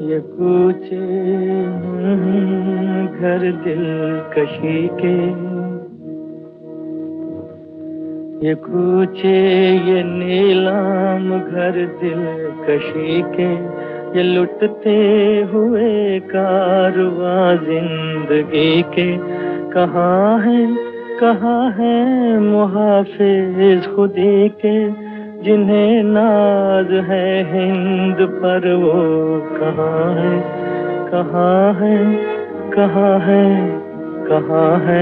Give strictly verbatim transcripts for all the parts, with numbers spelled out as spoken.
ये कूचे घर दिलकशी के, ये कूचे ये नीलाम घर दिलकशी के, ये लुटते हुए कारवां जिंदगी के। कहाँ है कहाँ है मुहाफिज खुदी के, जिन्हें नाज है हिंद पर वो कहाँ है, कहाँ है, कहाँ है, कहाँ है।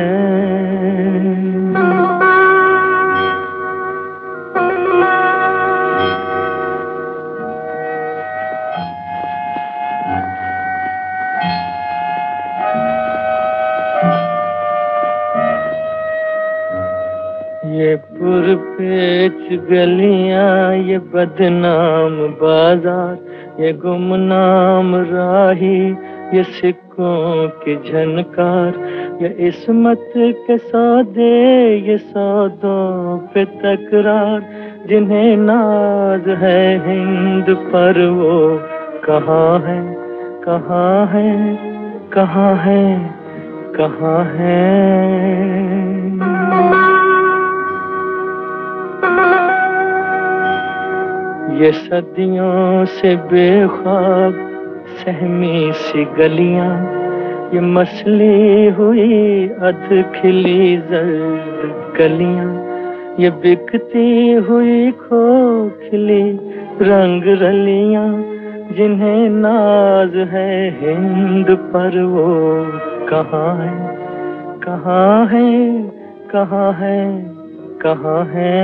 ये पुरपेच गलियां, ये बदनाम बाजार, ये गुमनाम राही, ये सिक्कों की झनकार, ये इस्मत के सौदे, ये सौदों पे तकरार, जिन्हें नाज है हिंद पर वो कहाँ है, कहाँ है, कहाँ है, कहाँ है। ये सदियों से बेख्वाब सहमी सी गलियां, ये मसली हुई अध खिली जर्द कलियां, ये बिकती हुई खोखली रंग रलियां, जिन्हें नाज है हिंद पर वो कहाँ है, कहाँ है, कहाँ है, कहाँ है।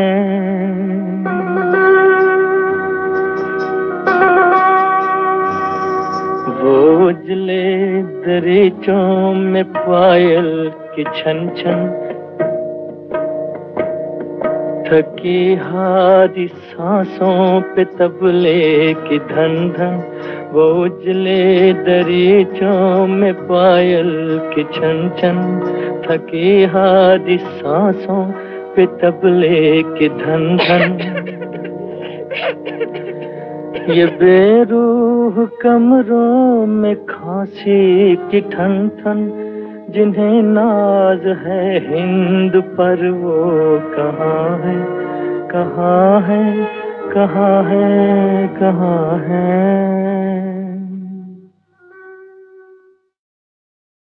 वो उजले दरीचों में पायल की छन छन, थकी हारी सांसों पे तबले की धन धन। वो उजले दरीचों में पायल की छन छन, थकी हारी सांसों पे तबले की धन धन। ये बेरूह कमरों में खांसी की ठन ठन, जिन्हें नाज है हिंद पर वो कहाँ है, कहाँ है, कहाँ है, कहाँ है।